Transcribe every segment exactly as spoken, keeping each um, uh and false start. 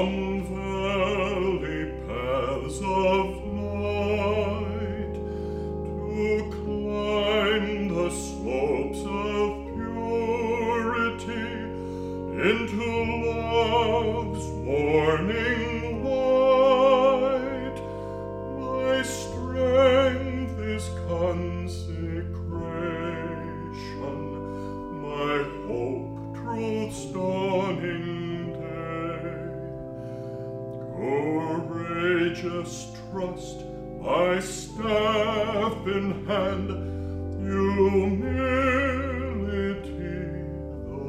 from valley paths of light to climb the slopes of purity into love's morning light. My strength is consecration, my hope truth's dawning day. Courageous trust, my staff in hand, humility the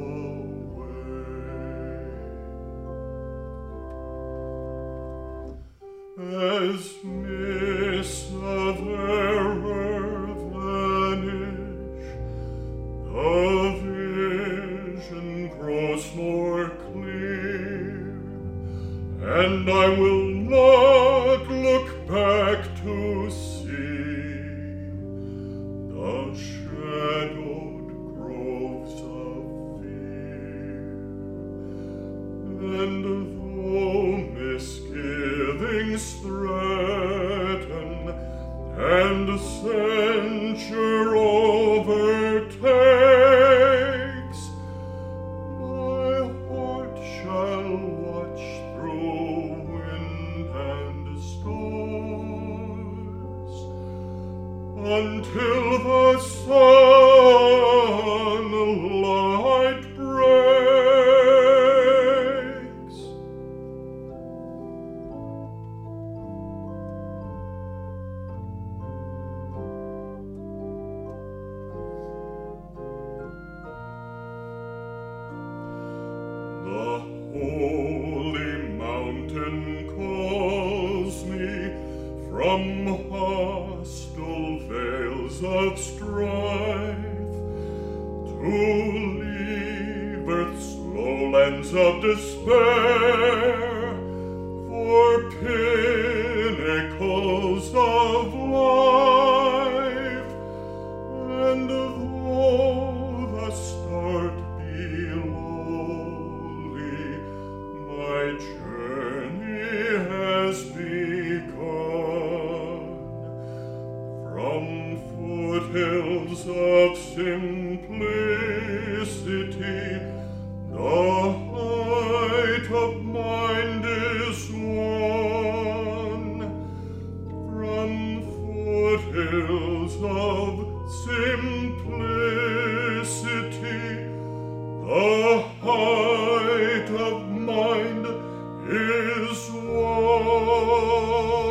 way. As mists of error vanish, the vision grows more clear, and I will not look back to see the shadowed groves of fear. And though misgivings threaten and censure overtakes, my heart shall watch through wind and stars until the sunlight breaks. The holy mountain calls me from hostile veils of strife to leave earth's lowlands of despair for pinnacles of life. And though the start be lowly, my journey has begun. From foothills of simplicity, the height of mind is won. From foothills of simplicity, the height of mind is won.